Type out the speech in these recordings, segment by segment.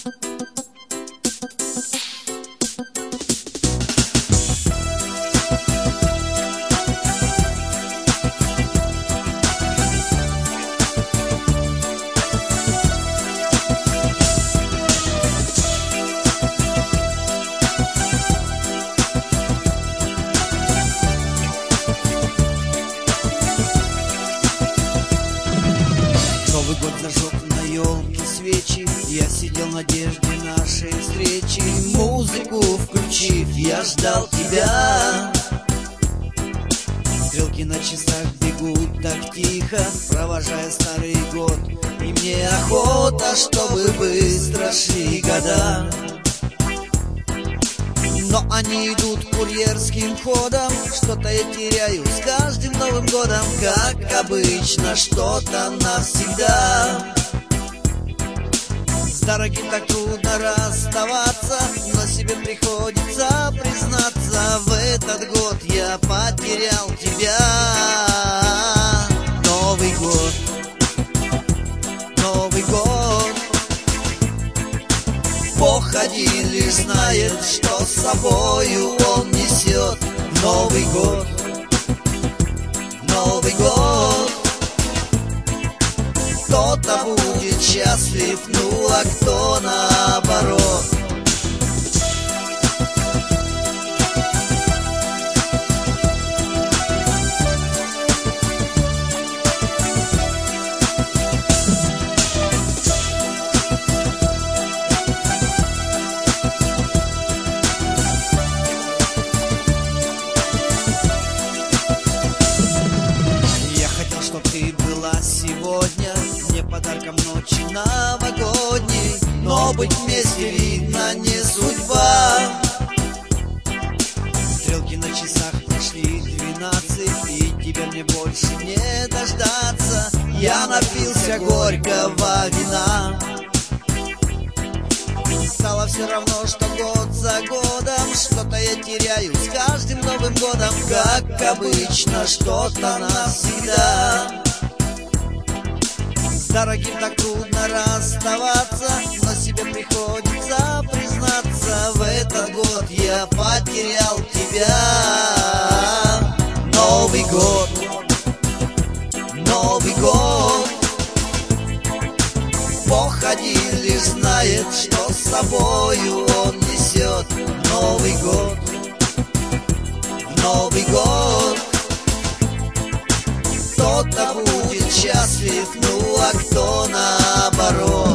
Новый год зажег на елке свечи, я сидел в надежде нашей встречи. Музыку включив, я ждал тебя. Стрелки на часах бегут так тихо, провожая старый год. И мне охота, чтобы быстро шли года. Но они идут курьерским ходом, что-то я теряю с каждым Новым годом. Как обычно, что-то навсегда. С дорогим так трудно расставаться, но себе приходится признаться: в этот год я потерял тебя. Новый год, Новый год. Бог один лишь знает, что с собою он несет. Новый год, Новый год. Кто-то будет счастлив, ну а кто наоборот. Чтоб ты была сегодня мне подарком ночи новогодней, но быть вместе, видно, не судьба. Стрелки на часах прошли 12, и тебя мне больше не дождаться. Я напился горького вина. Стало все равно, что год за годом что-то я теряю с каждым Новым годом. Как обычно, что-то навсегда. С дорогим так трудно расставаться, но себе приходится признаться: в этот год я потерял тебя. Новый год, Новый год. Бог один лишь знает, что с собою он несет. Новый год, Новый год. Кто-то будет счастлив, ну а кто наоборот.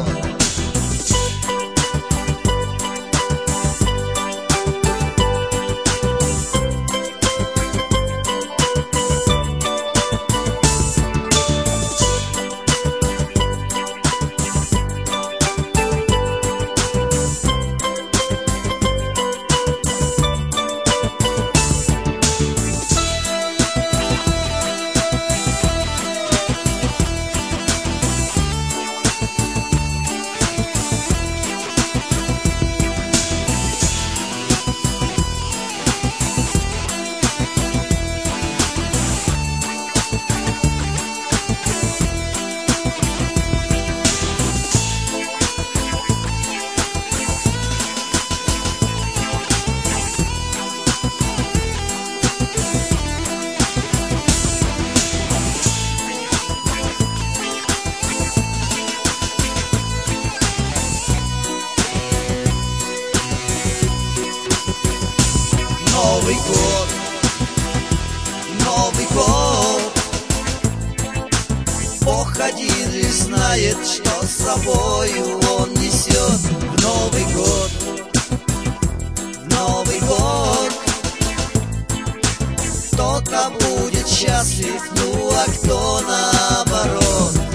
Новый год, Новый год. Бог один лишь знает, что с собою он несет. В Новый год, Новый год. Кто-то будет счастлив, ну а кто наоборот.